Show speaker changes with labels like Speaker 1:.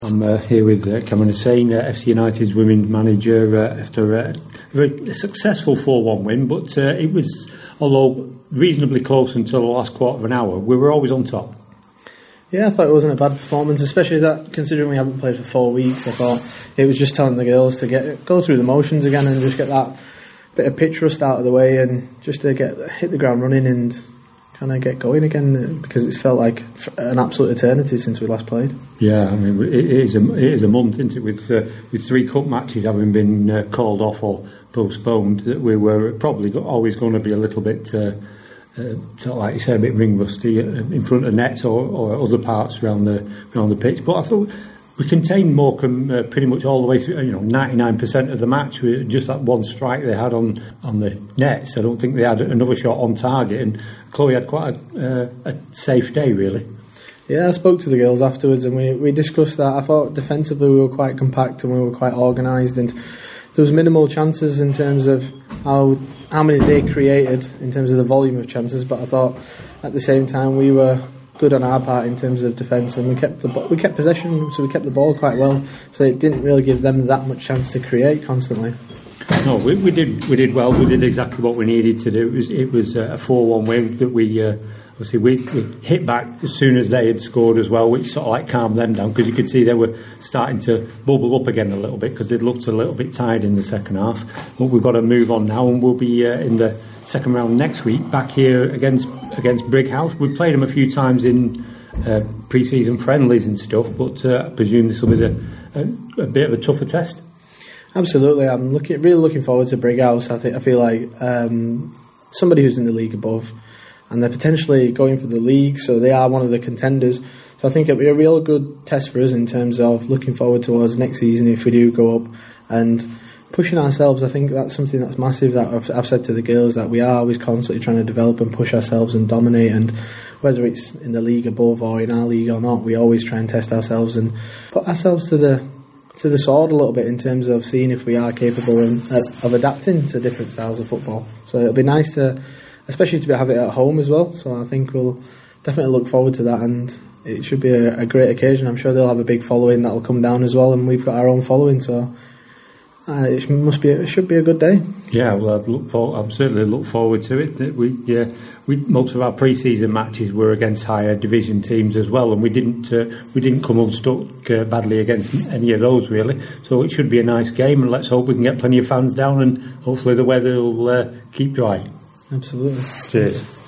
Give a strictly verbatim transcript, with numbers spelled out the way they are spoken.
Speaker 1: I'm uh, here with uh, Cameron Hussein, uh, F C United's women's manager, uh, after uh, a very successful four one win, but uh, it was, although reasonably close until the last quarter of an hour, we were always on top.
Speaker 2: Yeah, I thought it wasn't a bad performance, especially that considering we haven't played for four weeks. I thought it was just telling the girls to get go through the motions again and just get that bit of pitch rust out of the way and just to get hit the ground running and kind of get going again, because it's felt like an absolute eternity since we last played.
Speaker 1: Yeah, I mean it is a, it is a month, isn't it, with uh, with three cup matches having been uh, called off or postponed, that we were probably always going to be a little bit, uh, uh, sort of like you say, a bit ring rusty in front of nets or, or other parts around the around the pitch. But I thought we contained Morecambe uh, pretty much all the way through. You know, ninety-nine percent of the match. With just that one strike they had on, on the nets. I don't think they had another shot on target, and Chloe had quite a, uh, a safe day, really.
Speaker 2: Yeah, I spoke to the girls afterwards and we, we discussed that. I thought defensively we were quite compact and we were quite organised, and there was minimal chances in terms of how how many they created in terms of the volume of chances. But I thought at the same time we were good on our part in terms of defence, and we kept the we kept possession, so we kept the ball quite well. So it didn't really give them that much chance to create constantly.
Speaker 1: No, we, we did we did well. We did exactly what we needed to do. It was it was a four one win that we uh, obviously we, we hit back as soon as they had scored as well, which sort of like calmed them down, because you could see they were starting to bubble up again a little bit because they'd looked a little bit tired in the second half. But we've got to move on now, and we'll be uh, in the second round next week back here against against Brighouse. We've played them a few times in uh, pre-season friendlies and stuff, but uh, I presume this will be the, a, a bit of a tougher test.
Speaker 2: Absolutely, I'm looking really looking forward to Brighouse. I think I feel like um, somebody who's in the league above, and they're potentially going for the league, so they are one of the contenders. So I think it'll be a real good test for us in terms of looking forward towards next season if we do go up and pushing ourselves. I think that's something that's massive that I've, I've said to the girls, that we are always constantly trying to develop and push ourselves and dominate, and whether it's in the league above or in our league or not, we always try and test ourselves and put ourselves to the to the sword a little bit in terms of seeing if we are capable of, of adapting to different styles of football. So it'll be nice to, especially to have it at home as well. So I think we'll definitely look forward to that, and it should be a, a great occasion. I'm sure they'll have a big following that will come down as well, and we've got our own following, so uh, it must be it should be a good day. Yeah,
Speaker 1: well, I'd look for, I'd certainly look forward to it. We yeah, we most of our pre-season matches were against higher division teams as well, and we didn't uh, we didn't come unstuck uh, badly against any of those really. So it should be a nice game, and let's hope we can get plenty of fans down, and hopefully the weather will uh, keep dry.
Speaker 2: Absolutely.
Speaker 1: Cheers.